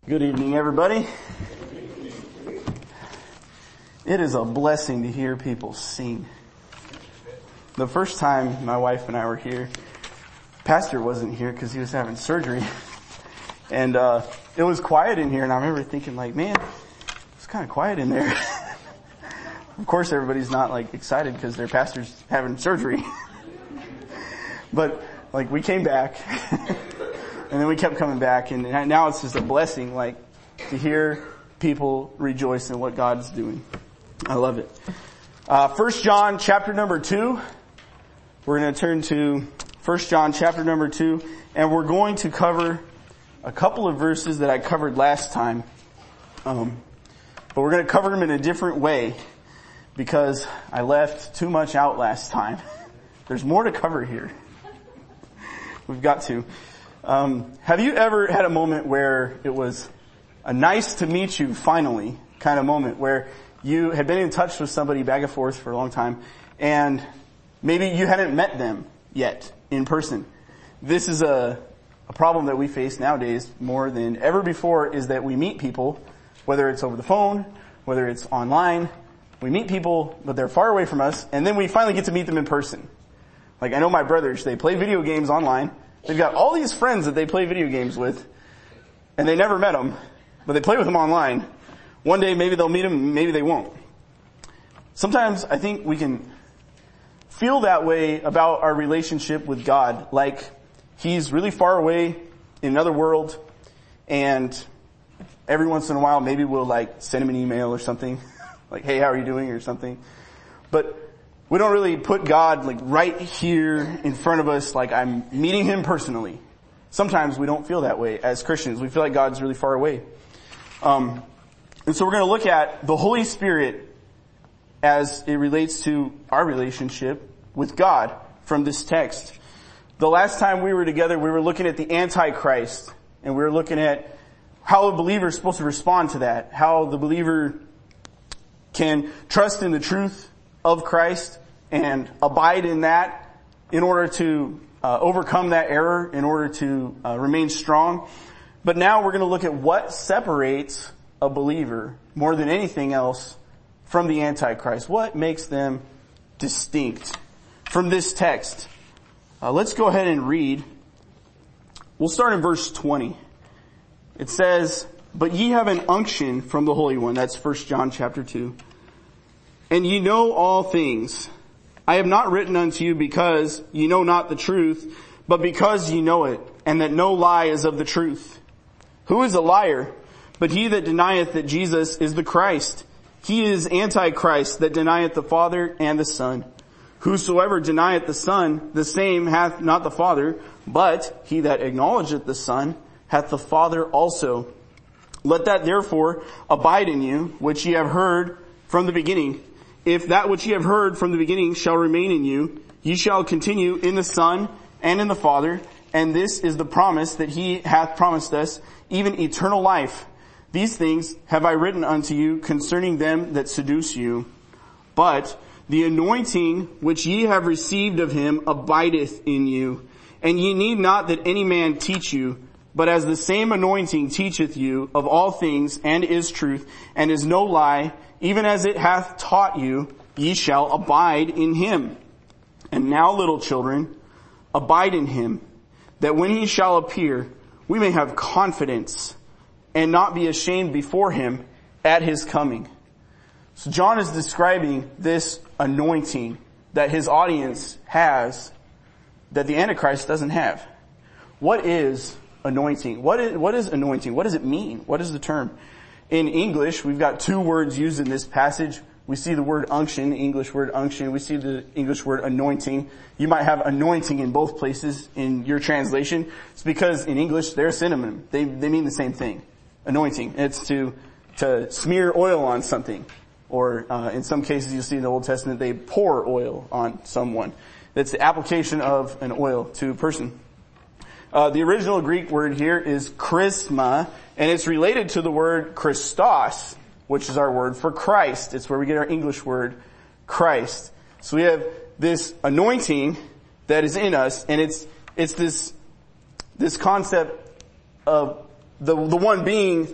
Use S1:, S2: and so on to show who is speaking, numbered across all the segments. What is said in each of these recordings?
S1: Good evening, everybody. It is a blessing to hear people sing. The first time my wife and I were here, Pastor wasn't here because he was having surgery. And it was quiet in here, and I remember thinking man, it's kind of quiet in there. Of course everybody's not excited because their pastor's having surgery. But we came back. And then we kept coming back, and now it's just a blessing, to hear people rejoice in what God's doing. I love it. 1 John chapter number 2. We're going to turn to 1 John chapter number 2, and we're going to cover a couple of verses that I covered last time. But we're going to cover them in a different way, because I left too much out last time. There's more to cover here. We've got to. Have you ever had a moment where it was a nice to meet you finally kind of moment, where you had been in touch with somebody back and forth for a long time, and maybe you hadn't met them yet in person? This is a problem that we face nowadays more than ever before, is that we meet people, whether it's over the phone, whether it's online. We meet people, but they're far away from us, and then we finally get to meet them in person. I know my brothers, they play video games online. They've got all these friends that they play video games with, and they never met them, but they play with them online. One day maybe they'll meet them, maybe they won't. Sometimes I think we can feel that way about our relationship with God, like He's really far away in another world, and every once in a while maybe we'll send Him an email or something, hey, how are you doing, or something. But we don't really put God right here in front of us, I'm meeting Him personally. Sometimes we don't feel that way as Christians. We feel like God's really far away. And so we're going to look at the Holy Spirit as it relates to our relationship with God from this text. The last time we were together, we were looking at the Antichrist, and we were looking at how a believer is supposed to respond to that, how the believer can trust in the truth of Christ and abide in that in order to overcome that error, in order to remain strong. But now we're going to look at what separates a believer more than anything else from the Antichrist. What makes them distinct from this text? Let's go ahead and read. We'll start in verse 20. It says, "But ye have an unction from the Holy One." That's 1 John chapter 2. "And ye know all things. I have not written unto you because ye know not the truth, but because ye know it, and that no lie is of the truth. Who is a liar? But he that denieth that Jesus is the Christ. He is Antichrist, that denieth the Father and the Son. Whosoever denieth the Son, the same hath not the Father, but he that acknowledgeth the Son hath the Father also. Let that therefore abide in you, which ye have heard from the beginning. If that which ye have heard from the beginning shall remain in you, ye shall continue in the Son and in the Father. And this is the promise that He hath promised us, even eternal life. These things have I written unto you concerning them that seduce you. But the anointing which ye have received of Him abideth in you. And ye need not that any man teach you, but as the same anointing teacheth you of all things, and is truth, and is no lie, even as it hath taught you, ye shall abide in Him. And now, little children, abide in Him, that when He shall appear, we may have confidence, and not be ashamed before Him at His coming." So John is describing this anointing that his audience has, that the Antichrist doesn't have. What is anointing? What is anointing? What does it mean? What is the term? In English, we've got two words used in this passage. We see the word unction, the English word unction. We see the English word anointing. You might have anointing in both places in your translation. It's because in English, they're synonym. They mean the same thing. Anointing. It's to smear oil on something. Or in some cases, you'll see in the Old Testament, they pour oil on someone. That's the application of an oil to a person. The original Greek word here is charisma, and it's related to the word Christos, which is our word for Christ. It's where we get our English word Christ. So we have this anointing that is in us, and it's this concept of the one being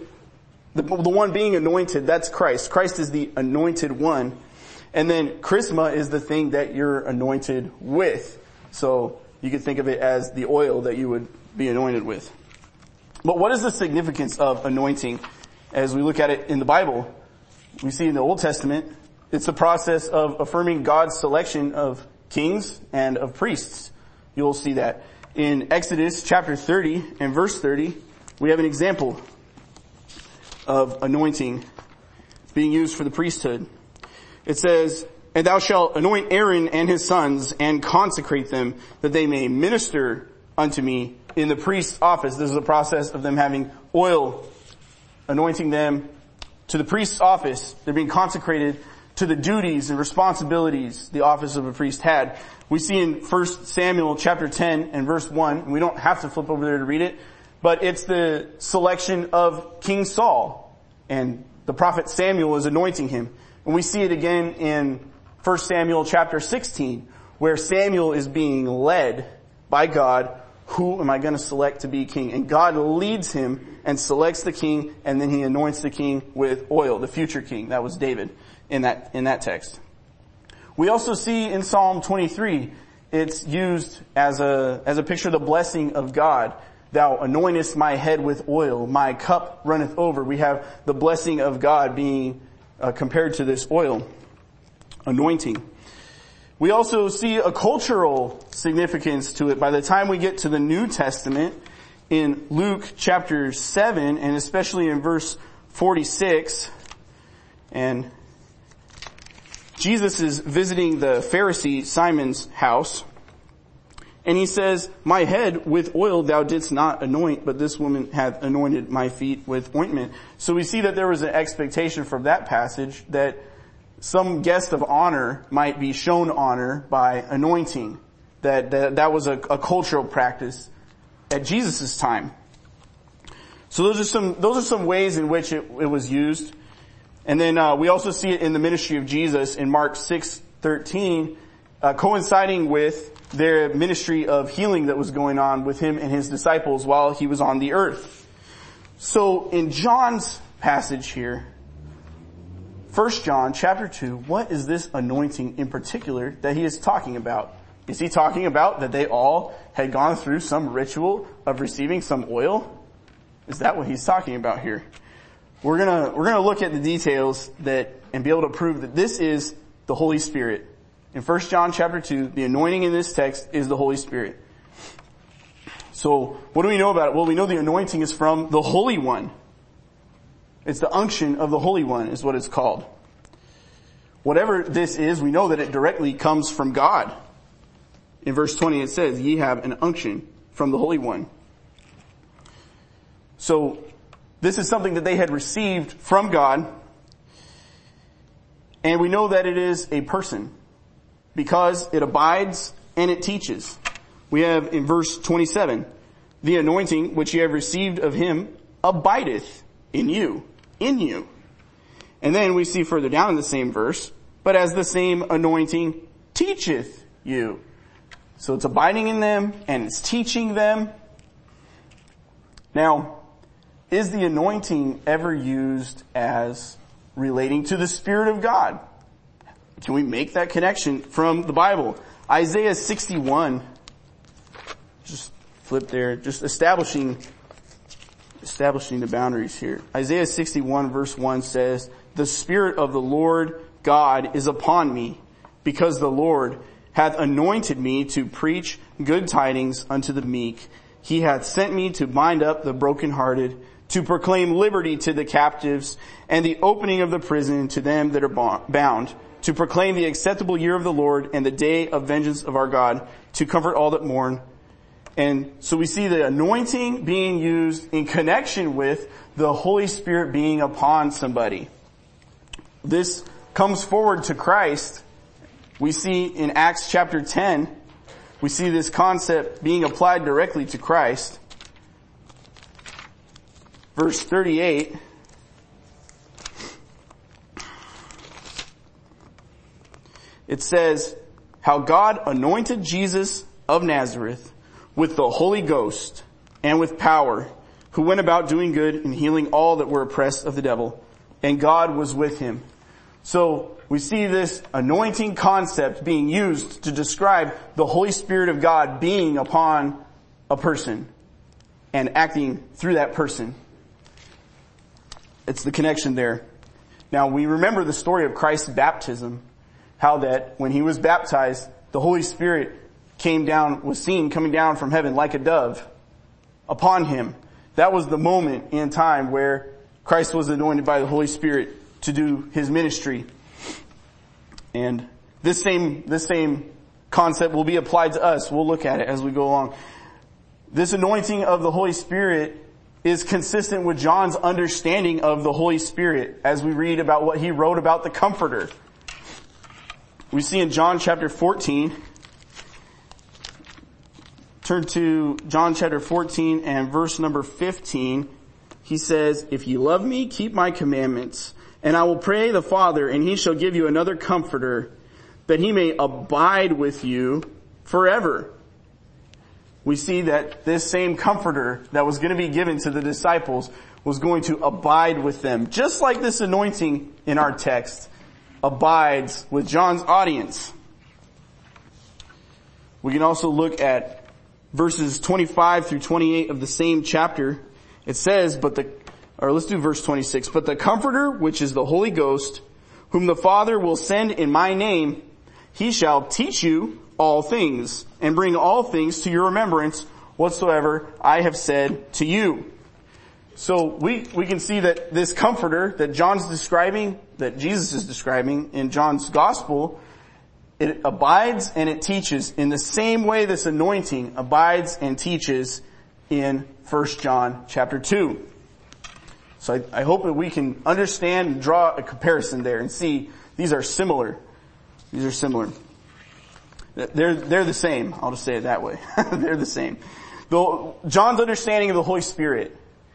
S1: anointed, that's Christ. Christ is the anointed one. And then chrisma is the thing that you're anointed with. So you could think of it as the oil that you would be anointed with. But what is the significance of anointing as we look at it in the Bible? We see in the Old Testament, it's the process of affirming God's selection of kings and of priests. You'll see that. In Exodus chapter 30 and verse 30, we have an example of anointing being used for the priesthood. It says, "And thou shalt anoint Aaron and his sons and consecrate them that they may minister unto me in the priest's office." This is a process of them having oil, anointing them to the priest's office. They're being consecrated to the duties and responsibilities the office of a priest had. We see in 1 Samuel chapter 10 and verse 1, and we don't have to flip over there to read it, but it's the selection of King Saul, and the prophet Samuel is anointing him. And we see it again in 1 Samuel chapter 16, where Samuel is being led by God. Who am I going to select to be king? And God leads him and selects the king, and then he anoints the king with oil, the future king. That was David in that text. We also see in Psalm 23, it's used as a picture of the blessing of God. "Thou anointest my head with oil, my cup runneth over." We have the blessing of God being compared to this oil, anointing. We also see a cultural significance to it by the time we get to the New Testament in Luke chapter 7, and especially in verse 46. And Jesus is visiting the Pharisee Simon's house, and he says, "My head with oil thou didst not anoint, but this woman hath anointed my feet with ointment." So we see that there was an expectation from that passage that some guest of honor might be shown honor by anointing. That was a cultural practice at Jesus' time. So those are some ways in which it was used. And then we also see it in the ministry of Jesus in Mark 6:13, coinciding with their ministry of healing that was going on with him and his disciples while he was on the earth. So in John's passage here, 1 John chapter 2, what is this anointing in particular that he is talking about? Is he talking about that they all had gone through some ritual of receiving some oil? Is that what he's talking about here? We're gonna look at the details and be able to prove that this is the Holy Spirit. In 1 John chapter 2, the anointing in this text is the Holy Spirit. So what do we know about it? Well, we know the anointing is from the Holy One. It's the unction of the Holy One is what it's called. Whatever this is, we know that it directly comes from God. In verse 20 it says, "Ye have an unction from the Holy One." So this is something that they had received from God, and we know that it is a person because it abides and it teaches. We have in verse 27, "The anointing which ye have received of him abideth in you." In you. And then we see further down in the same verse, "But as the same anointing teacheth you." So it's abiding in them and it's teaching them. Now, is the anointing ever used as relating to the Spirit of God? Can we make that connection from the Bible? Isaiah 61, just flip there, just establishing the boundaries here. Isaiah 61 verse 1 says, "The Spirit of the Lord God is upon me, because the Lord hath anointed me to preach good tidings unto the meek. He hath sent me to bind up the brokenhearted, to proclaim liberty to the captives, and the opening of the prison to them that are bound, to proclaim the acceptable year of the Lord and the day of vengeance of our God, to comfort all that mourn." And so we see the anointing being used in connection with the Holy Spirit being upon somebody. This comes forward to Christ. We see in Acts chapter 10, we see this concept being applied directly to Christ. Verse 38, it says, "How God anointed Jesus of Nazareth with the Holy Ghost and with power, who went about doing good and healing all that were oppressed of the devil, and God was with him. So we see this anointing concept being used to describe the Holy Spirit of God being upon a person and acting through that person. It's the connection there. Now we remember the story of Christ's baptism, how that when he was baptized, the Holy Spirit was seen coming down from heaven like a dove upon him. That was the moment in time where Christ was anointed by the Holy Spirit to do his ministry. And this same concept will be applied to us. We'll look at it as we go along. This anointing of the Holy Spirit is consistent with John's understanding of the Holy Spirit as we read about what he wrote about the Comforter. We see in John chapter 14, turn to John chapter 14 and verse number 15. He says, "If you love me, keep my commandments, and I will pray the Father, and he shall give you another comforter, that he may abide with you forever." We see that this same comforter that was going to be given to the disciples was going to abide with them. Just like this anointing in our text abides with John's audience. We can also look at verses 25 through 28 of the same chapter. It says, let's do verse 26. "But the Comforter, which is the Holy Ghost, whom the Father will send in my name, he shall teach you all things, and bring all things to your remembrance whatsoever I have said to you." So we can see that this Comforter that John's describing, that Jesus is describing in John's Gospel, it abides and it teaches in the same way this anointing abides and teaches in 1 John chapter 2. So I hope that we can understand and draw a comparison there and see these are similar. These are similar. They're the same. I'll just say it that way. They're the same. Though John's understanding of the Holy Spirit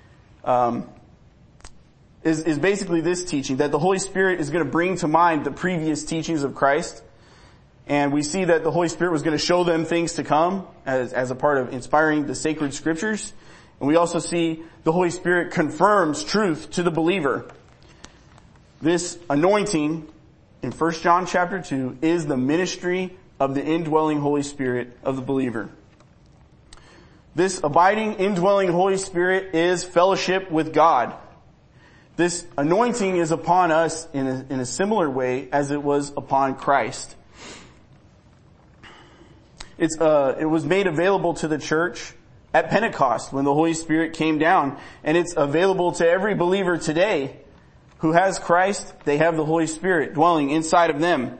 S1: is basically this teaching, that the Holy Spirit is going to bring to mind the previous teachings of Christ. And we see that the Holy Spirit was going to show them things to come as a part of inspiring the sacred scriptures. And we also see the Holy Spirit confirms truth to the believer. This anointing in 1 John chapter 2 is the ministry of the indwelling Holy Spirit of the believer. This abiding, indwelling Holy Spirit is fellowship with God. This anointing is upon us in a similar way as it was upon Christ. It was made available to the church at Pentecost when the Holy Spirit came down, and it's available to every believer today who has Christ. They have the Holy Spirit dwelling inside of them.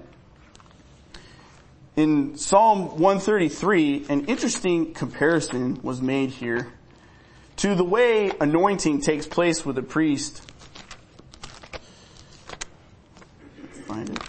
S1: In Psalm 133, an interesting comparison was made here to the way anointing takes place with a priest. Let's find it.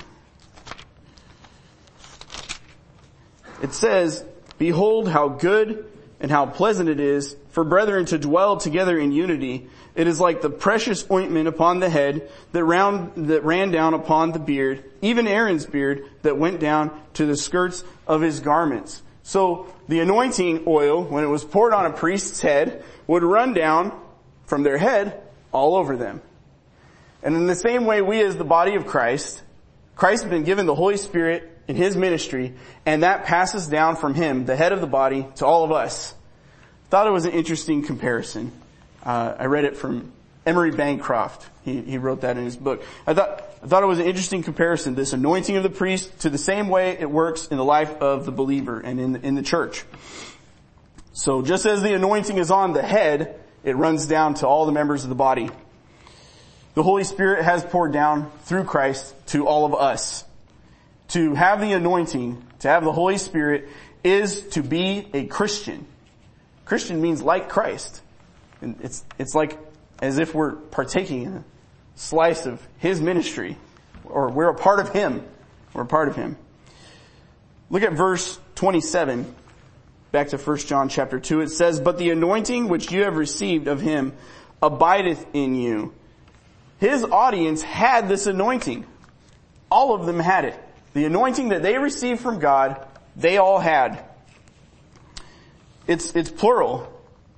S1: It says, "Behold how good and how pleasant it is for brethren to dwell together in unity. It is like the precious ointment upon the head that ran down upon the beard, even Aaron's beard that went down to the skirts of his garments." So the anointing oil, when it was poured on a priest's head, would run down from their head all over them. And in the same way, we as the body of Christ has been given the Holy Spirit in his ministry, and that passes down from him, the head of the body, to all of us. Thought it was an interesting comparison. I read it from Emery Bancroft. He wrote that in his book. I thought it was an interesting comparison, this anointing of the priest to the same way it works in the life of the believer and in the church. So just as the anointing is on the head, it runs down to all the members of the body. The Holy Spirit has poured down through Christ to all of us. To have the anointing, to have the Holy Spirit, is to be a Christian. Christian means like Christ. And it's like as if we're partaking in a slice of his ministry, or we're a part of him. We're a part of him. Look at verse 27. Back to 1 John chapter 2. It says, "But the anointing which you have received of him abideth in you." His audience had this anointing. All of them had it. The anointing that they received from God, they all had. It's plural.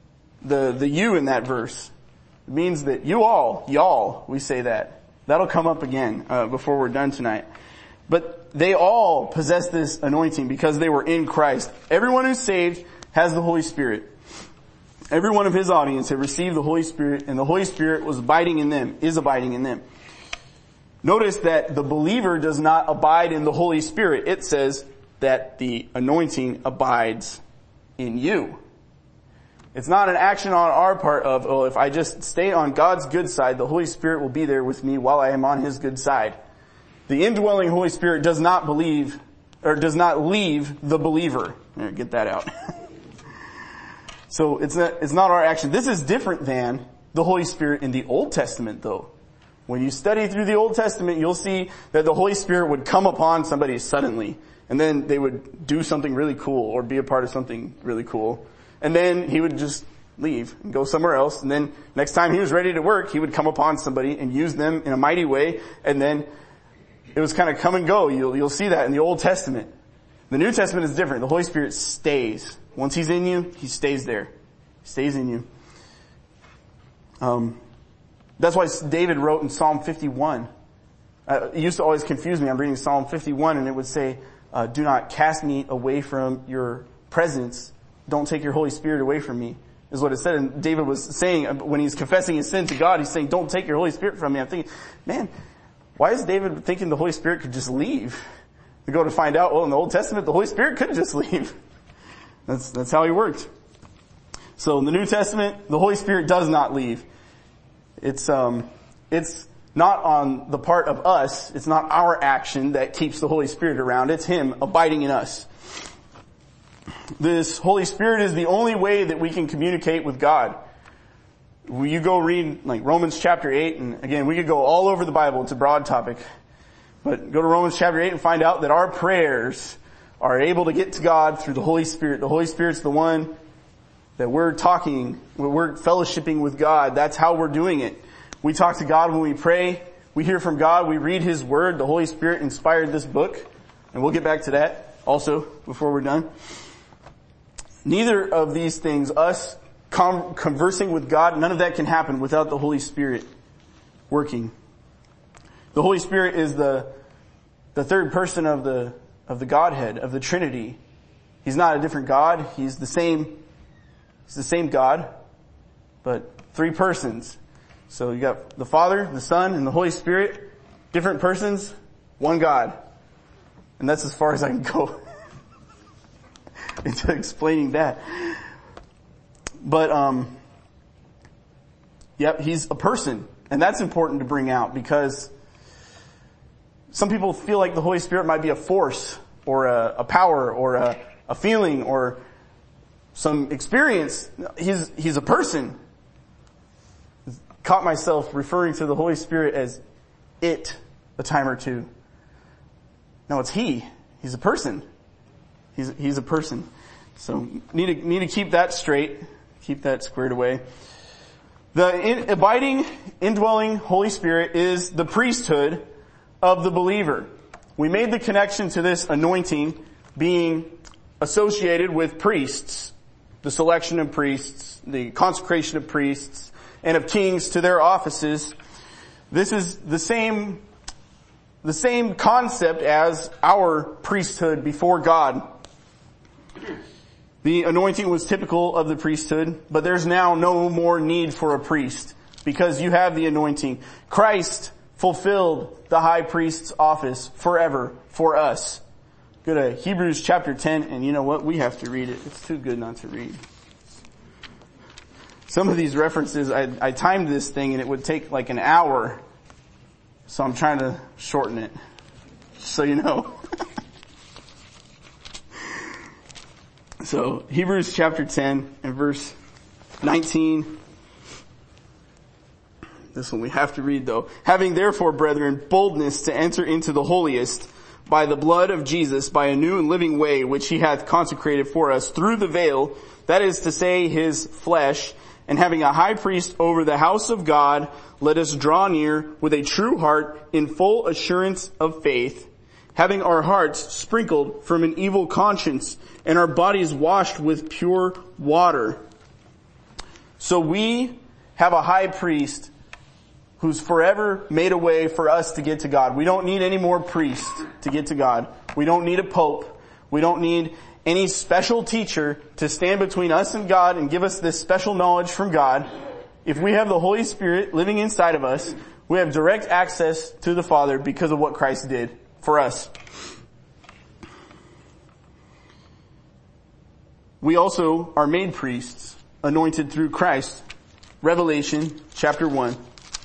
S1: the you in that verse. It means that you all, y'all, we say that. That'll come up again, before we're done tonight. But they all possess this anointing because they were in Christ. Everyone who's saved has the Holy Spirit. Every one of his audience had received the Holy Spirit, and the Holy Spirit was abiding in them, is abiding in them. Notice that the believer does not abide in the Holy Spirit. It says that the anointing abides in you. It's not an action on our part of, oh, if I just stay on God's good side, the Holy Spirit will be there with me while I am on his good side. The indwelling Holy Spirit does not leave the believer. There, get that out. So it's not our action. This is different than the Holy Spirit in the Old Testament though. When you study through the Old Testament, you'll see that the Holy Spirit would come upon somebody suddenly, and then they would do something really cool or be a part of something really cool. And then he would just leave and go somewhere else. And then next time he was ready to work, he would come upon somebody and use them in a mighty way. And then it was kind of come and go. You'll see that in the Old Testament. The New Testament is different. The Holy Spirit stays. Once he's in you, he stays there. He stays in you. That's why David wrote in Psalm 51. It used to always confuse me. I'm reading Psalm 51 and it would say, do not cast me away from your presence. Don't take your Holy Spirit away from me, is what it said. And David was saying, when he's confessing his sin to God, he's saying, don't take your Holy Spirit from me. I'm thinking, man, why is David thinking the Holy Spirit could just leave? We go to find out, well, in the Old Testament, the Holy Spirit couldn't just leave. That's how he worked. So in the New Testament, the Holy Spirit does not leave. It's not on the part of us. It's not our action that keeps the Holy Spirit around. It's him abiding in us. This Holy Spirit is the only way that we can communicate with God. When you go read like Romans chapter 8, and again, we could go all over the Bible. It's a broad topic. But go to Romans chapter 8 and find out that our prayers are able to get to God through the Holy Spirit. The Holy Spirit's the one that we're fellowshipping with God. That's how we're doing it. We talk to God when we pray. We hear from God. We read his word. The Holy Spirit inspired this book. And we'll get back to that also before we're done. Neither of these things, us conversing with God, none of that can happen without the Holy Spirit working. The Holy Spirit is the third person of the Godhead, of the Trinity. He's not a different God. He's the same God, but three persons. So you got the Father, the Son, and the Holy Spirit, different persons, one God. And that's as far as I can go into explaining that. But, yep, he's a person. And that's important to bring out because some people feel like the Holy Spirit might be a force or a power or a feeling or some experience. He's a person. Caught myself referring to the Holy Spirit as it a time or two. No, it's he. He's a person. He's a person. So need to keep that straight. Keep that squared away. The abiding, indwelling Holy Spirit is the priesthood of the believer. We made the connection to this anointing being associated with priests, the selection of priests, the consecration of priests, and of kings to their offices. This is the same concept as our priesthood before God. The anointing was typical of the priesthood, but there's now no more need for a priest because you have the anointing. Christ fulfilled the high priest's office forever for us. Go to Hebrews chapter 10, and you know what? We have to read it. It's too good not to read. Some of these references, I timed this thing and it would take like an hour. So I'm trying to shorten it. So you know. So Hebrews chapter 10 and verse 19. This one we have to read though. Having therefore, brethren, boldness to enter into the holiest by the blood of Jesus, by a new and living way which he hath consecrated for us through the veil, that is to say his flesh, and having a high priest over the house of God, let us draw near with a true heart in full assurance of faith, having our hearts sprinkled from an evil conscience and our bodies washed with pure water. So we have a high priest who's forever made a way for us to get to God. We don't need any more priests to get to God. We don't need a pope. We don't need any special teacher to stand between us and God and give us this special knowledge from God. If we have the Holy Spirit living inside of us, we have direct access to the Father because of what Christ did for us. We also are made priests, anointed through Christ. Revelation chapter 1.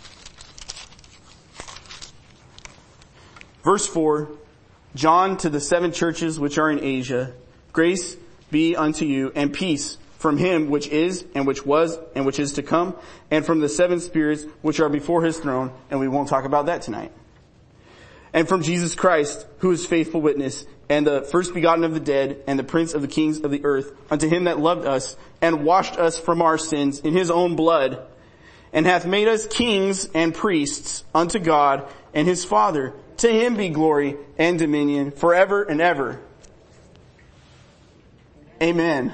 S1: Verse 4, John to the 7 churches which are in Asia, grace be unto you and peace from him which is and which was and which is to come, and from the 7 spirits which are before his throne, and we won't talk about that tonight. And from Jesus Christ, who is faithful witness, and the first begotten of the dead, and the prince of the kings of the earth, unto him that loved us, and washed us from our sins in his own blood, and hath made us kings and priests unto God and his Father. To him be glory and dominion forever and ever. Amen.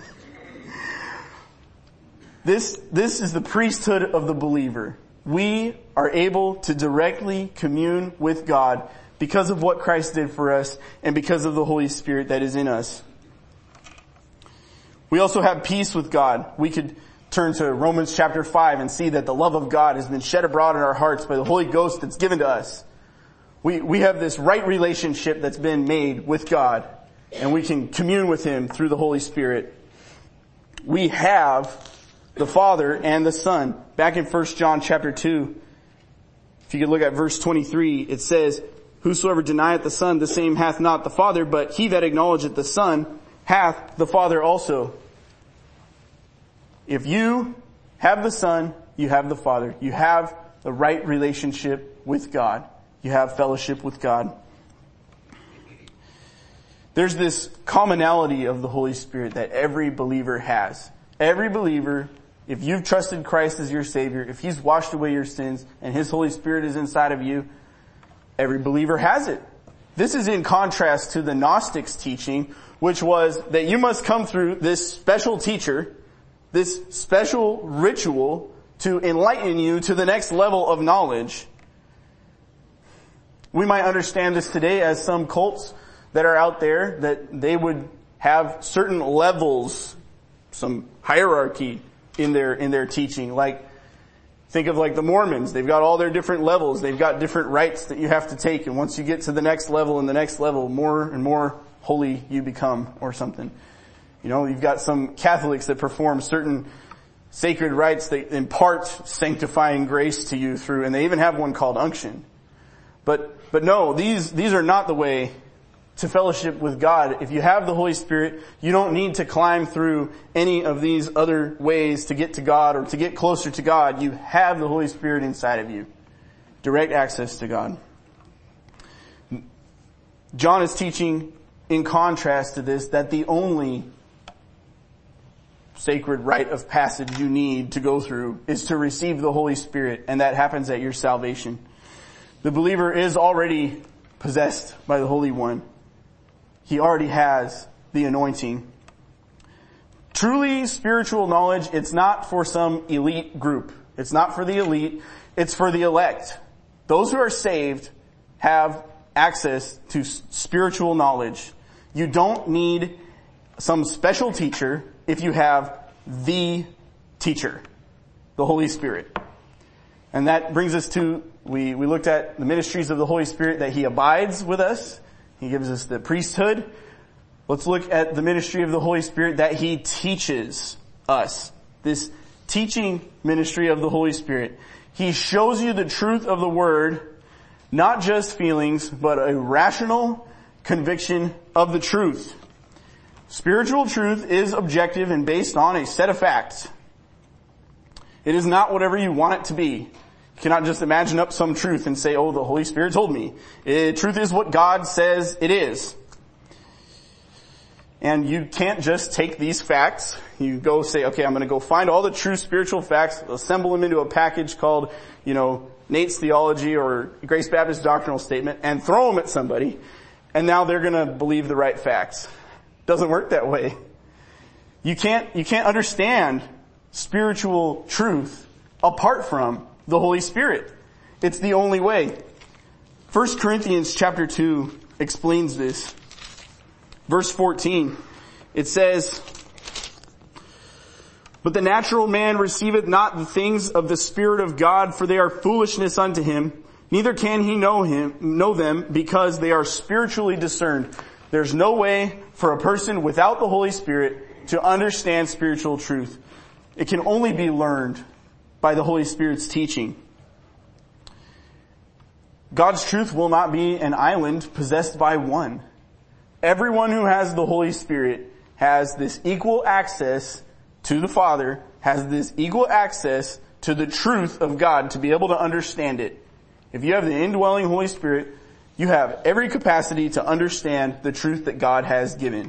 S1: This is the priesthood of the believer. We are able to directly commune with God because of what Christ did for us and because of the Holy Spirit that is in us. We also have peace with God. We could turn to Romans chapter 5 and see that the love of God has been shed abroad in our hearts by the Holy Ghost that's given to us. We have this right relationship that's been made with God, and we can commune with him through the Holy Spirit. We have the Father and the Son. Back in 1 John chapter 2, if you could look at verse 23, it says, whosoever denieth the Son, the same hath not the Father, but he that acknowledgeth the Son hath the Father also. If you have the Son, you have the Father. You have the right relationship with God. You have fellowship with God. There's this commonality of the Holy Spirit that every believer has. Every believer, if you've trusted Christ as your Savior, if he's washed away your sins and his Holy Spirit is inside of you, every believer has it. This is in contrast to the Gnostics' teaching, which was that you must come through this special teacher, this special ritual to enlighten you to the next level of knowledge. We might understand this today as some cults that are out there, that they would have certain levels, some hierarchy in their teaching. Like, think of like the Mormons. They've got all their different levels. They've got different rites that you have to take. And once you get to the next level and the next level, more and more holy you become or something. You know, you've got some Catholics that perform certain sacred rites that impart sanctifying grace to you through, and they even have one called unction. But no, these are not the way to fellowship with God. If you have the Holy Spirit, you don't need to climb through any of these other ways to get to God or to get closer to God. You have the Holy Spirit inside of you. Direct access to God. John is teaching, in contrast to this, that the only sacred rite of passage you need to go through is to receive the Holy Spirit, and that happens at your salvation. The believer is already possessed by the Holy One. He already has the anointing. Truly spiritual knowledge, it's not for some elite group. It's not for the elite. It's for the elect. Those who are saved have access to spiritual knowledge. You don't need some special teacher if you have the teacher, the Holy Spirit. And that brings us to, we looked at the ministries of the Holy Spirit, that he abides with us. He gives us the priesthood. Let's look at the ministry of the Holy Spirit, that he teaches us. This teaching ministry of the Holy Spirit. He shows you the truth of the word, not just feelings, but a rational conviction of the truth. Spiritual truth is objective and based on a set of facts. It is not whatever you want it to be. You cannot just imagine up some truth and say, oh, the Holy Spirit told me. Truth is what God says it is. And you can't just take these facts. You go say, okay, I'm going to go find all the true spiritual facts, assemble them into a package called, Nate's Theology or Grace Baptist Doctrinal Statement, and throw them at somebody. And now they're going to believe the right facts. Doesn't work that way. You can't understand spiritual truth apart from the Holy Spirit. It's the only way. 1 Corinthians chapter 2 explains this. Verse 14, it says, "But the natural man receiveth not the things of the Spirit of God, for they are foolishness unto him. Neither can he know them, because they are spiritually discerned." There's no way for a person without the Holy Spirit to understand spiritual truth. It can only be learned by the Holy Spirit's teaching. God's truth will not be an island possessed by one. Everyone who has the Holy Spirit has this equal access to the Father, has this equal access to the truth of God to be able to understand it. If you have the indwelling Holy Spirit, you have every capacity to understand the truth that God has given.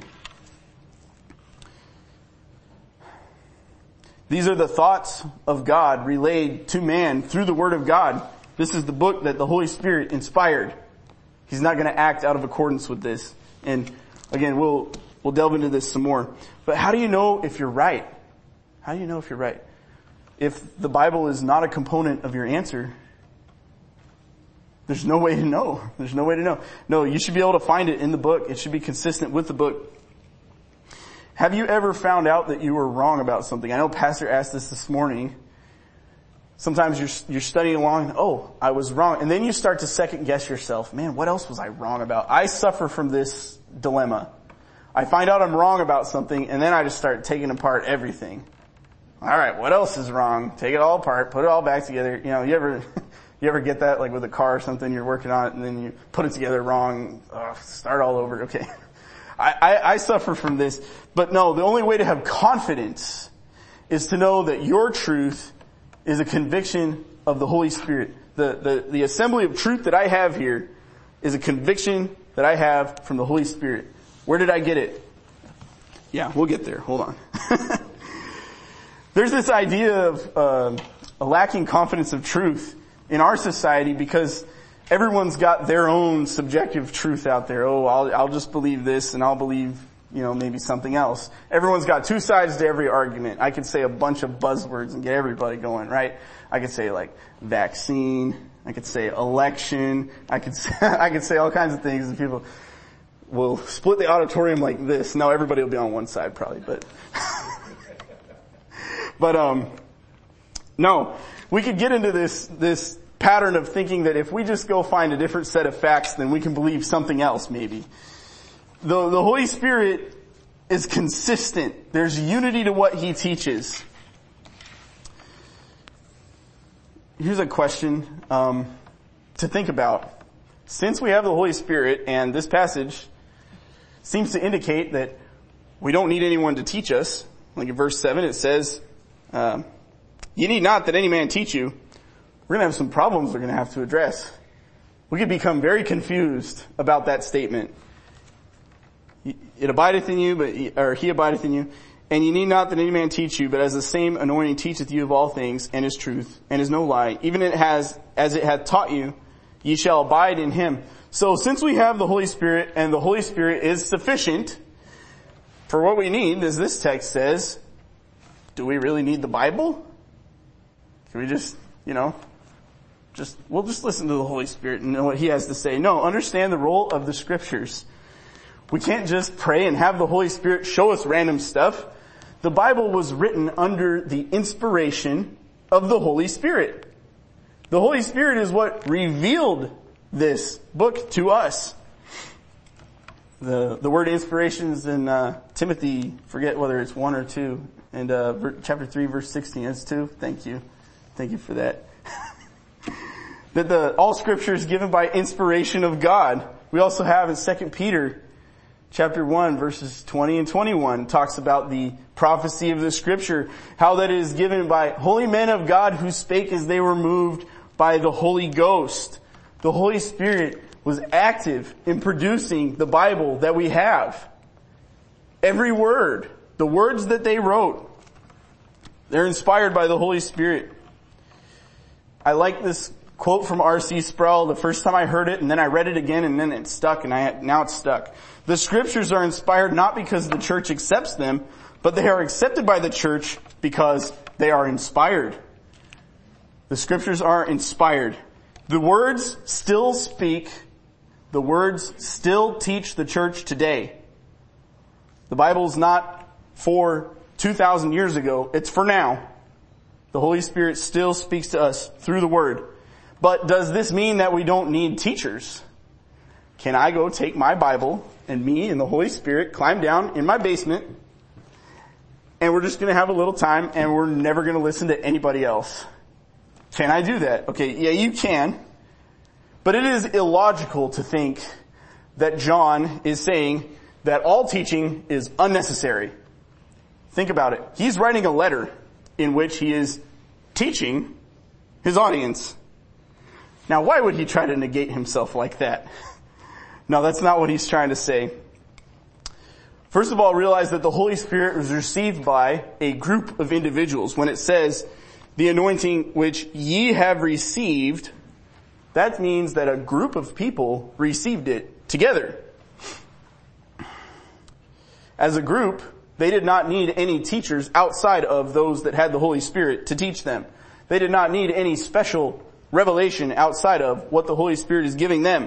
S1: These are the thoughts of God relayed to man through the Word of God. This is the book that the Holy Spirit inspired. He's not going to act out of accordance with this. And again, we'll delve into this some more. But how do you know if you're right? How do you know if you're right? If the Bible is not a component of your answer, there's no way to know. There's no way to know. No, you should be able to find it in the book. It should be consistent with the book. Have you ever found out that you were wrong about something? I know Pastor asked this morning. Sometimes you're studying along, oh, I was wrong. And then you start to second guess yourself. Man, what else was I wrong about? I suffer from this dilemma. I find out I'm wrong about something, and then I just start taking apart everything. All right, what else is wrong? Take it all apart, put it all back together. You know, you ever get that, like with a car or something, you're working on it, and then you put it together wrong, start all over, okay. I suffer from this. But no, the only way to have confidence is to know that your truth is a conviction of the Holy Spirit. The assembly of truth that I have here is a conviction that I have from the Holy Spirit. Where did I get it? Yeah, we'll get there. Hold on. There's this idea of a lacking confidence of truth in our society because everyone's got their own subjective truth out there. Oh, I'll just believe this and I'll believe, maybe something else. Everyone's got two sides to every argument. I could say a bunch of buzzwords and get everybody going, right? I could say like vaccine. I could say election. I could say all kinds of things, and people will split the auditorium like this. No, everybody will be on one side probably, but no, we could get into this pattern of thinking that if we just go find a different set of facts, then we can believe something else maybe. The Holy Spirit is consistent. There's unity to what He teaches. Here's a question to think about. Since we have the Holy Spirit, and this passage seems to indicate that we don't need anyone to teach us, like in verse 7 it says, "You need not that any man teach you." We're going to have some problems we're going to have to address. We could become very confused about that statement. It abideth in you, He abideth in you. "And ye need not that any man teach you, but as the same anointing teacheth you of all things, and is truth, and is no lie, even as it hath taught you, ye shall abide in Him." So since we have the Holy Spirit, and the Holy Spirit is sufficient for what we need, as this text says, do we really need the Bible? Can we just, we'll just listen to the Holy Spirit and know what He has to say? No, understand the role of the Scriptures. We can't just pray and have the Holy Spirit show us random stuff. The Bible was written under the inspiration of the Holy Spirit. The Holy Spirit is what revealed this book to us. The word inspiration is in Timothy, forget whether it's 1 or 2, and chapter 3 verse 16, it's 2. Thank you for that. That all Scripture is given by inspiration of God. We also have in 2 Peter chapter 1 verses 20 and 21 talks about the prophecy of the Scripture, how that is given by holy men of God who spake as they were moved by the Holy Ghost. The Holy Spirit was active in producing the Bible that we have. Every word, the words that they wrote, they're inspired by the Holy Spirit. I like this quote from R.C. Sproul. The first time I heard it, and then I read it again, and then it stuck, and now it's stuck. "The Scriptures are inspired not because the church accepts them, but they are accepted by the church because they are inspired. The scriptures are inspired. The words still speak. The words still teach the church today. The Bible's not for 2,000 years ago. It's for now. The Holy Spirit still speaks to us through the Word. But does this mean that we don't need teachers? Can I go take my Bible and me and the Holy Spirit climb down in my basement and we're just going to have a little time and we're never going to listen to anybody else? Can I do that? Okay, yeah, you can. But it is illogical to think that John is saying that all teaching is unnecessary. Think about it. He's writing a letter in which he is teaching his audience. Now, why would he try to negate himself like that? No, that's not what he's trying to say. First of all, realize that the Holy Spirit was received by a group of individuals. When it says, the anointing which ye have received, that means that a group of people received it together. As a group, they did not need any teachers outside of those that had the Holy Spirit to teach them. They did not need any special revelation outside of what the Holy Spirit is giving them.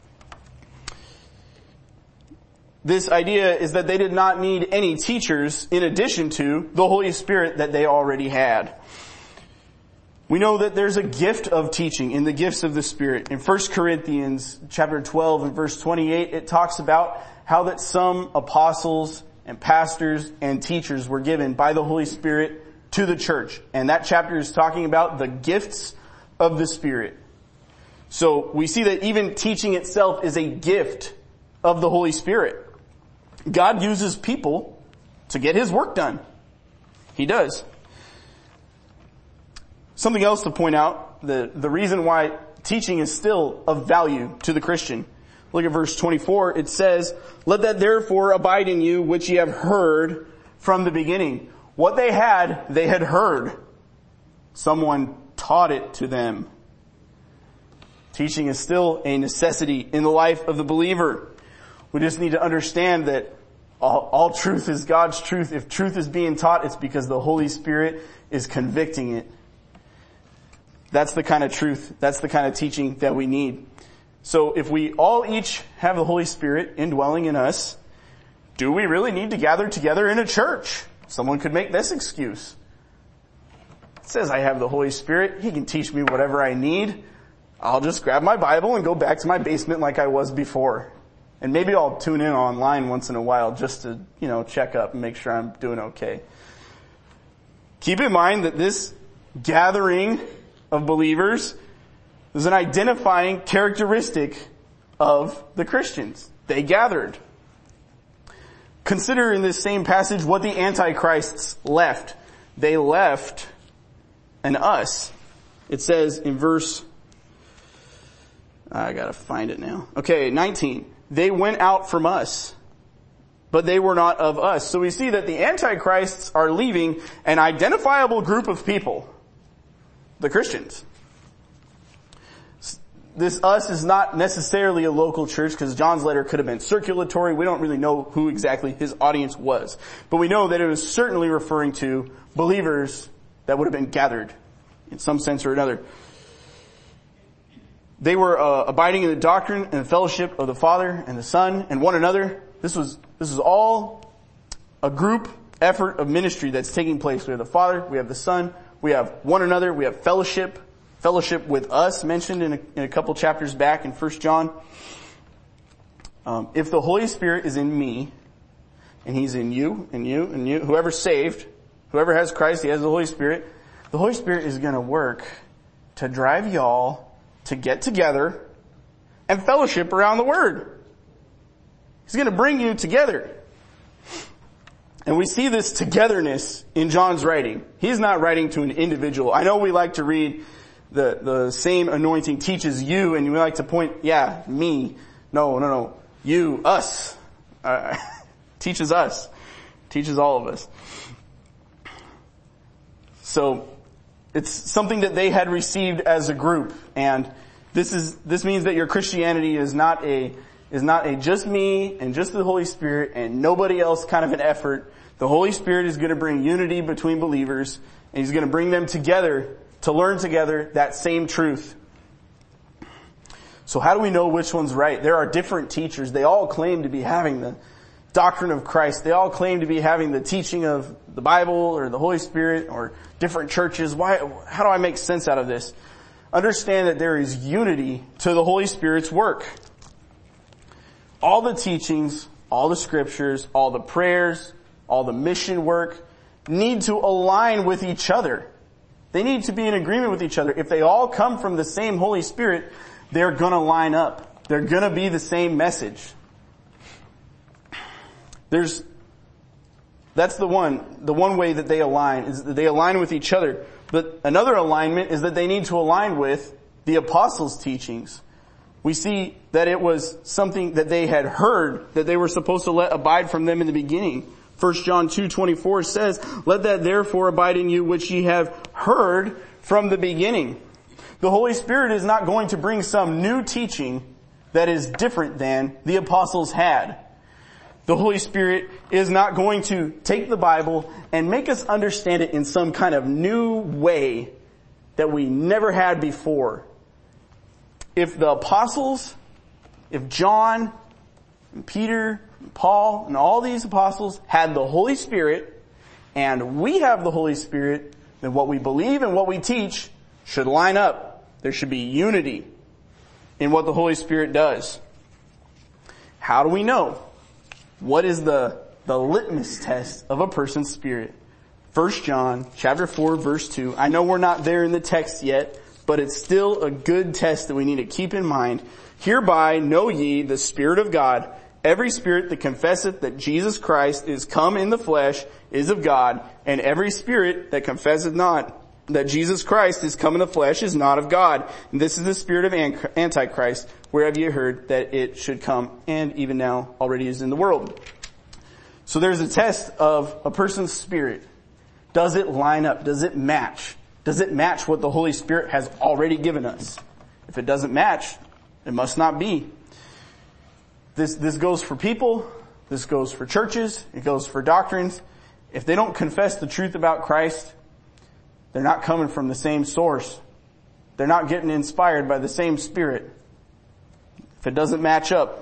S1: This idea is that they did not need any teachers in addition to the Holy Spirit that they already had. We know that there's a gift of teaching in the gifts of the Spirit. In 1 Corinthians chapter 12 and verse 28, it talks about how that some apostles and pastors and teachers were given by the Holy Spirit to the church. And that chapter is talking about the gifts of the Spirit. So we see that even teaching itself is a gift of the Holy Spirit. God uses people to get His work done. He does. Something else to point out, the reason why teaching is still of value to the Christian. Look at verse 24. It says, let that therefore abide in you which ye have heard from the beginning. What they had heard. Someone taught it to them. Teaching is still a necessity in the life of the believer. We just need to understand that all truth is God's truth. If truth is being taught, it's because the Holy Spirit is convicting it. That's the kind of truth, that's the kind of teaching that we need. So if we all each have the Holy Spirit indwelling in us, do we really need to gather together in a church? Someone could make this excuse. It says I have the Holy Spirit. He can teach me whatever I need. I'll just grab my Bible and go back to my basement like I was before. And maybe I'll tune in online once in a while just to, check up and make sure I'm doing okay. Keep in mind that this gathering of believers is an identifying characteristic of the Christians. They gathered. Consider in this same passage what the Antichrists left. They left an us. It says in verse, I gotta find it now. Okay, 19. They went out from us, but they were not of us. So we see that the Antichrists are leaving an identifiable group of people. The Christians. This us is not necessarily a local church because John's letter could have been circulatory. We don't really know who exactly his audience was. But we know that it was certainly referring to believers that would have been gathered in some sense or another. They were abiding in the doctrine and the fellowship of the Father and the Son and one another. This is all a group effort of ministry that's taking place. We have the Father, we have the Son, we have one another, we have fellowship with us mentioned in a couple chapters back in 1 John. If the Holy Spirit is in me, and He's in you, and you, and you, whoever's saved, whoever has Christ, he has the Holy Spirit is gonna work to drive y'all to get together and fellowship around the Word. He's gonna bring you together. And we see this togetherness in John's writing. He's not writing to an individual. I know we like to read the same anointing teaches you, and we like to point, me. No. You, us. Teaches us. Teaches all of us. So, it's something that they had received as a group, and this means that your Christianity is not a just me and just the Holy Spirit and nobody else kind of an effort. The Holy Spirit is going to bring unity between believers, And He's going to bring them together to learn together that same truth. So how do we know which one's right? There are different teachers. They all claim to be having the doctrine of Christ. They all claim to be having the teaching of the Bible or the Holy Spirit or different churches. How do I make sense out of this? Understand that there is unity to the Holy Spirit's work. All the teachings, all the scriptures, all the prayers, all the mission work need to align with each other. They need to be in agreement with each other. If they all come from the same Holy Spirit, they're gonna line up. They're gonna be the same message. That's the one way that they align, is that they align with each other. But another alignment is that they need to align with the apostles' teachings. We see that it was something that they had heard that they were supposed to let abide from them in the beginning. 1 John 2:24 says, "Let that therefore abide in you which ye have heard from the beginning." The Holy Spirit is not going to bring some new teaching that is different than the apostles had. The Holy Spirit is not going to take the Bible and make us understand it in some kind of new way that we never had before. If the apostles, if John, and Peter, and Paul, and all these apostles had the Holy Spirit, and we have the Holy Spirit, then what we believe and what we teach should line up. There should be unity in what the Holy Spirit does. How do we know? What is the litmus test of a person's spirit? 1 John chapter 4 verse 2. I know we're not there in the text yet, but it's still a good test that we need to keep in mind. "Hereby know ye the Spirit of God. Every spirit that confesseth that Jesus Christ is come in the flesh is of God, and every spirit that confesseth not that Jesus Christ is come in the flesh is not of God. And this is the spirit of Antichrist, whereof ye heard that it should come, and even now already is in the world." So there's a test of a person's spirit. Does it line up? Does it match? Does it match what the Holy Spirit has already given us? If it doesn't match, it must not be. This goes for people. This goes for churches. It goes for doctrines. If they don't confess the truth about Christ, they're not coming from the same source. They're not getting inspired by the same Spirit. If it doesn't match up,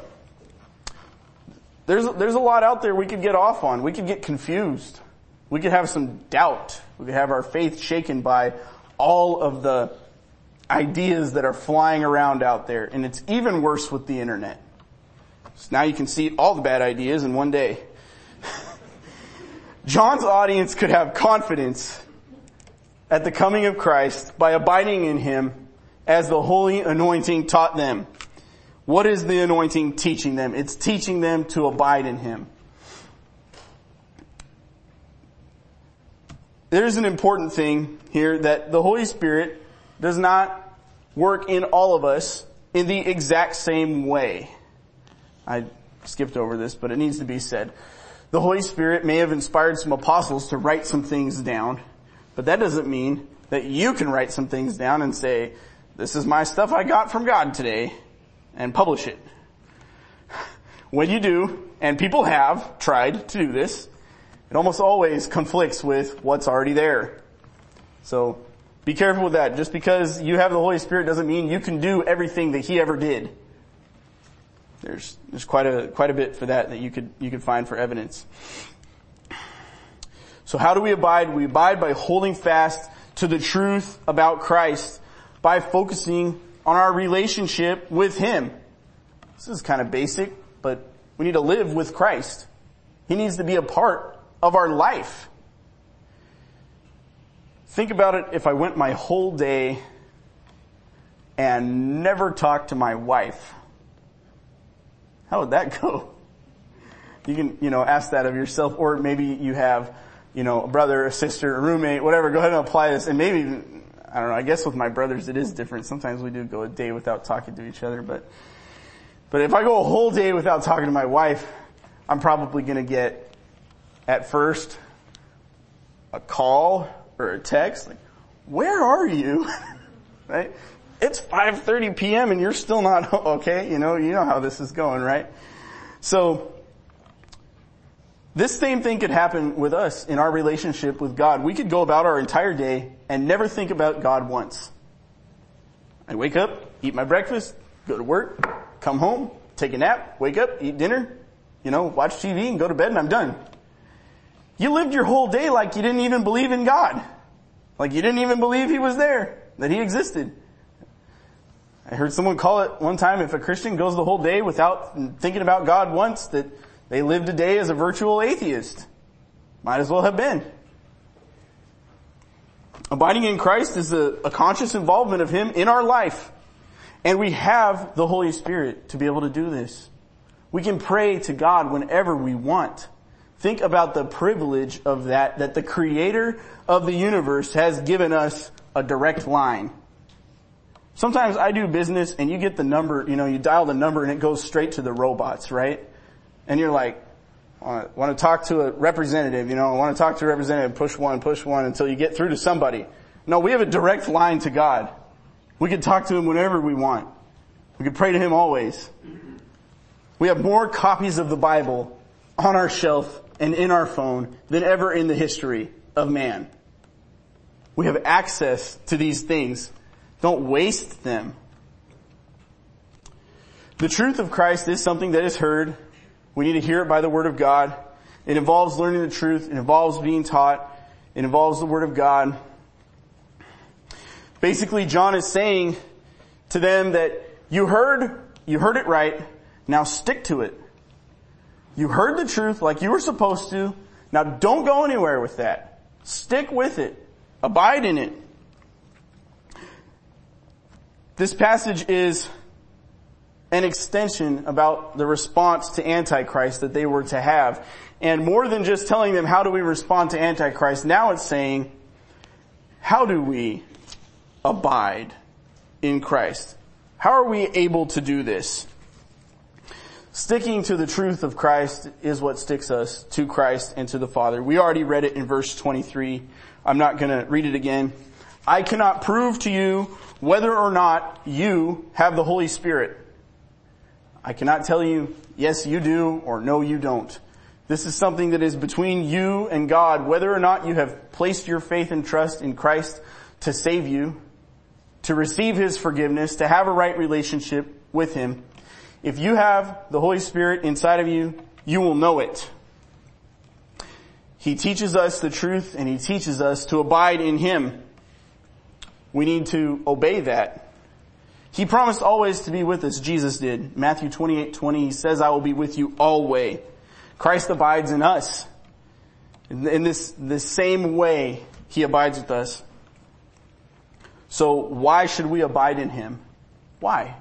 S1: there's a lot out there we could get off on. We could get confused. We could have some doubt. We could have our faith shaken by all of the ideas that are flying around out there. And it's even worse with the internet. So now you can see all the bad ideas in one day. John's audience could have confidence at the coming of Christ by abiding in Him as the holy anointing taught them. What is the anointing teaching them? It's teaching them to abide in Him. There's an important thing here, that the Holy Spirit does not work in all of us in the exact same way. I skipped over this, but it needs to be said. The Holy Spirit may have inspired some apostles to write some things down, but that doesn't mean that you can write some things down and say, "This is my stuff I got from God today," and publish it. When you do, and people have tried to do this, it almost always conflicts with what's already there. So be careful with that. Just because you have the Holy Spirit doesn't mean you can do everything that He ever did. There's quite a bit for that you could find for evidence. So how do we abide? We abide by holding fast to the truth about Christ, by focusing on our relationship with Him. This is kind of basic, but we need to live with Christ. He needs to be a part of our life. Think about it. If I went my whole day and never talked to my wife, how would that go? You can, ask that of yourself, or maybe you have, a brother, a sister, a roommate, whatever. Go ahead and apply this. And maybe, I don't know, I guess with my brothers it is different. Sometimes we do go a day without talking to each other, but if I go a whole day without talking to my wife, I'm probably gonna get, at first, a call or a text, like, "Where are you?" Right? It's 5:30 p.m. and you're still not okay. You know how this is going, right? So This same thing could happen with us in our relationship with God. We could go about our entire day and never think about God once. I wake up, eat my breakfast, go to work, come home, take a nap, wake up, eat dinner, watch TV and go to bed and I'm done. You lived your whole day like you didn't even believe in God. Like you didn't even believe He was there, that He existed. I heard someone call it one time, if a Christian goes the whole day without thinking about God once, that they lived a day as a virtual atheist. Might as well have been. Abiding in Christ is a conscious involvement of Him in our life. And we have the Holy Spirit to be able to do this. We can pray to God whenever we want. Think about the privilege of that the Creator of the universe has given us a direct line. Sometimes I do business and you get the number, you dial the number and it goes straight to the robots, right? And you're like, I want to talk to a representative, I want to talk to a representative, push one until you get through to somebody. No, we have a direct line to God. We can talk to Him whenever we want. We can pray to Him always. We have more copies of the Bible on our shelf and in our phone than ever in the history of man. We have access to these things. Don't waste them. The truth of Christ is something that is heard. We need to hear it by the Word of God. It involves learning the truth. It involves being taught. It involves the Word of God. Basically, John is saying to them that you heard it right. Now stick to it. You heard the truth like you were supposed to. Now don't go anywhere with that. Stick with it. Abide in it. This passage is an extension about the response to Antichrist that they were to have. And more than just telling them how do we respond to Antichrist, now it's saying, how do we abide in Christ? How are we able to do this? Sticking to the truth of Christ is what sticks us to Christ and to the Father. We already read it in verse 23. I'm not going to read it again. I cannot prove to you whether or not you have the Holy Spirit. I cannot tell you, yes, you do, or no, you don't. This is something that is between you and God, whether or not you have placed your faith and trust in Christ to save you, to receive His forgiveness, to have a right relationship with Him. If you have the Holy Spirit inside of you, you will know it. He teaches us the truth and He teaches us to abide in Him. We need to obey that. He promised always to be with us. Jesus did. Matthew 28:20, He says, I will be with you always. Christ abides in us. In this same way, He abides with us. So why should we abide in Him? Why?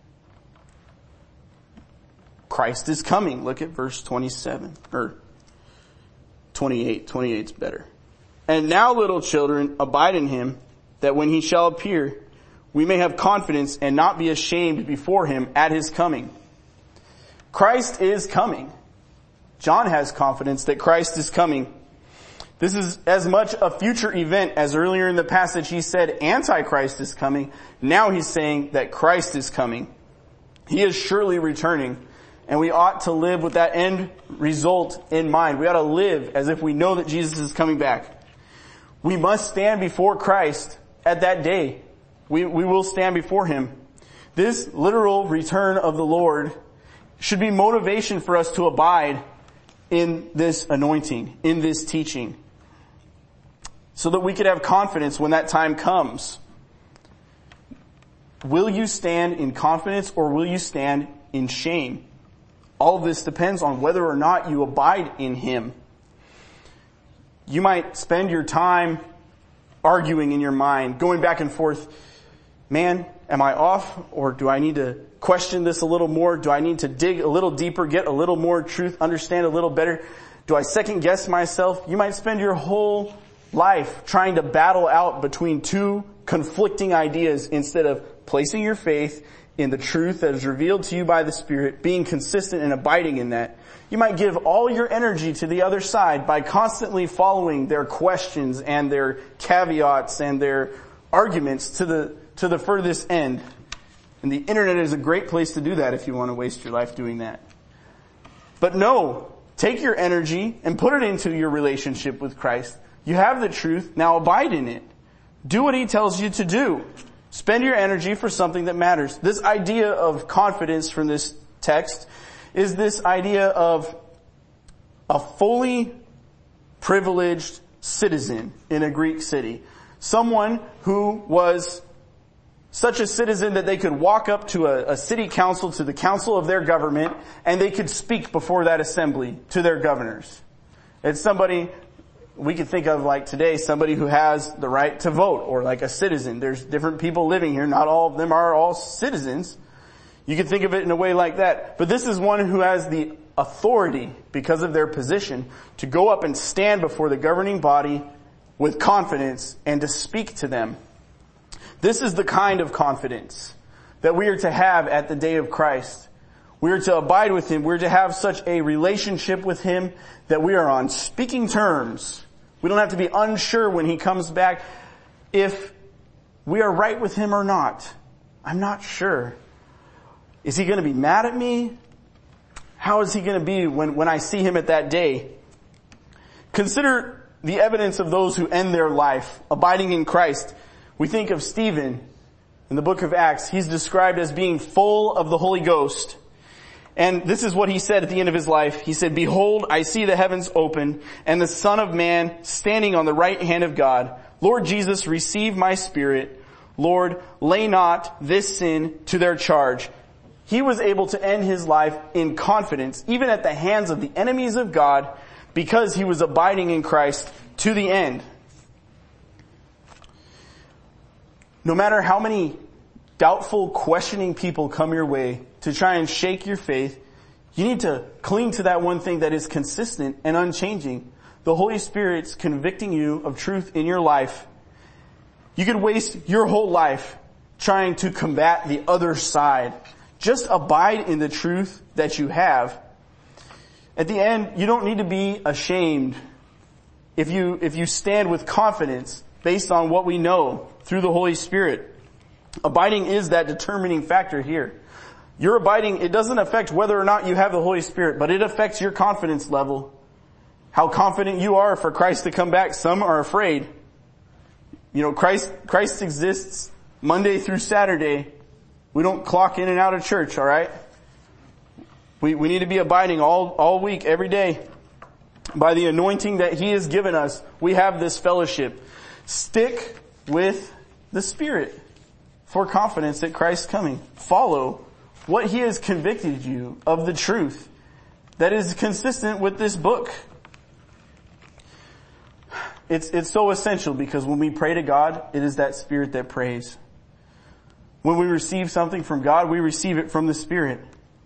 S1: Christ is coming. Look at verse 27, or 28. 28's better. And now, little children, abide in Him, that when He shall appear, we may have confidence and not be ashamed before Him at His coming. Christ is coming. John has confidence that Christ is coming. This is as much a future event as earlier in the passage he said Antichrist is coming. Now he's saying that Christ is coming. He is surely returning. And we ought to live with that end result in mind. We ought to live as if we know that Jesus is coming back. We must stand before Christ at that day. We will stand before Him. This literal return of the Lord should be motivation for us to abide in this anointing, in this teaching, so that we could have confidence when that time comes. Will you stand in confidence or will you stand in shame? All of this depends on whether or not you abide in Him. You might spend your time arguing in your mind, going back and forth. Man, am I off? Or do I need to question this a little more? Do I need to dig a little deeper, get a little more truth, understand a little better? Do I second guess myself? You might spend your whole life trying to battle out between two conflicting ideas instead of placing your faith in the truth that is revealed to you by the Spirit, being consistent and abiding in that. You might give all your energy to the other side by constantly following their questions and their caveats and their arguments to the furthest end. And the internet is a great place to do that if you want to waste your life doing that. But no, Take your energy and put it into your relationship with Christ. You have the truth, now abide in it. Do what he tells you to do. Spend your energy for something that matters. This idea of confidence from this text is this idea of a fully privileged citizen in a Greek city. Someone who was such a citizen that they could walk up to a city council, to the council of their government, and they could speak before that assembly to their governors. It's somebody we could think of like today, somebody who has the right to vote, or like a citizen. There's different people living here. Not all of them are all citizens. You could think of it in a way like that. But this is one who has the authority, because of their position, to go up and stand before the governing body with confidence and to speak to them. This is the kind of confidence that we are to have at the day of Christ. We are to abide with him. We're to have such a relationship with him that we are on speaking terms. We don't have to be unsure when he comes back if we are right with him or not. I'm not sure. Is he going to be mad at me? How is he going to be when I see him at that day? Consider the evidence of those who end their life abiding in Christ. We think of Stephen in the book of Acts. He's described as being full of the Holy Ghost. And this is what he said at the end of his life. He said, "Behold, I see the heavens open and the Son of Man standing on the right hand of God. Lord Jesus, receive my spirit. Lord, lay not this sin to their charge." He was able to end his life in confidence, even at the hands of the enemies of God, because he was abiding in Christ to the end. No matter how many doubtful, questioning people come your way to try and shake your faith, you need to cling to that one thing that is consistent and unchanging. The Holy Spirit's convicting you of truth in your life. You could waste your whole life trying to combat the other side. Just abide in the truth that you have. At the end, you don't need to be ashamed if you stand with confidence based on what we know through the Holy Spirit. Abiding is that determining factor here. Your abiding, it doesn't affect whether or not you have the Holy Spirit, but it affects your confidence level. How confident you are for Christ to come back. Some are afraid. You know, Christ exists Monday through Saturday. We don't clock in and out of church, alright? We need to be abiding all week, every day. By the anointing that he has given us, we have this fellowship. Stick with the Spirit for confidence at Christ's coming. Follow what he has convicted you of the truth that is consistent with this book. It's so essential, because when we pray to God, it is that Spirit that prays. When we receive something from God, we receive it from the Spirit.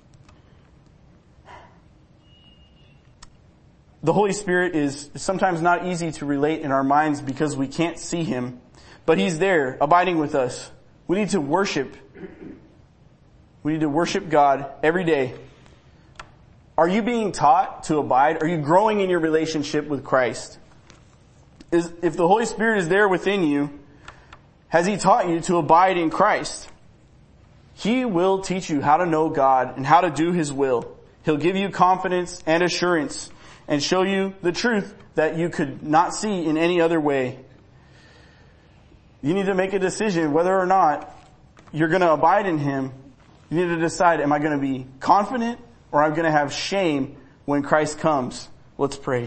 S1: The Holy Spirit is sometimes not easy to relate in our minds because we can't see him, but he's there, abiding with us. We need to worship. We need to worship God every day. Are you being taught to abide? Are you growing in your relationship with Christ? If the Holy Spirit is there within you, has he taught you to abide in Christ? He will teach you how to know God and how to do his will. He'll give you confidence and assurance and show you the truth that you could not see in any other way. You need to make a decision whether or not you're going to abide in him. You need to decide, am I going to be confident or am I going to have shame when Christ comes? Let's pray.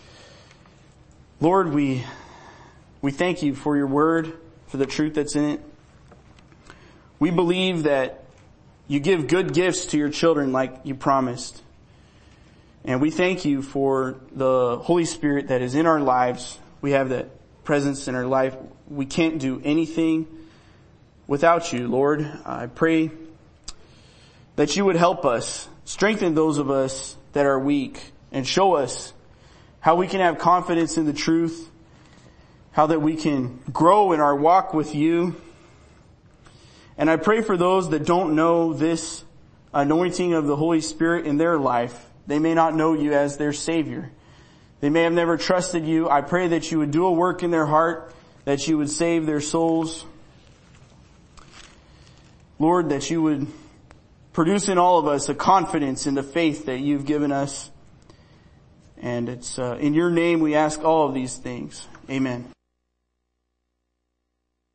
S1: Lord, we thank you for your word, for the truth that's in it. We believe that you give good gifts to your children like you promised. And we thank you for the Holy Spirit that is in our lives. We have that presence in our life. We can't do anything without you, Lord. I pray that you would help us, strengthen those of us that are weak, and show us how we can have confidence in the truth, how that we can grow in our walk with you. And I pray for those that don't know this anointing of the Holy Spirit in their life. They may not know you as their Savior. They may have never trusted you. I pray that you would do a work in their heart, that you would save their souls. Lord, that you would produce in all of us a confidence in the faith that you've given us. And it's in your name we ask all of these things. Amen.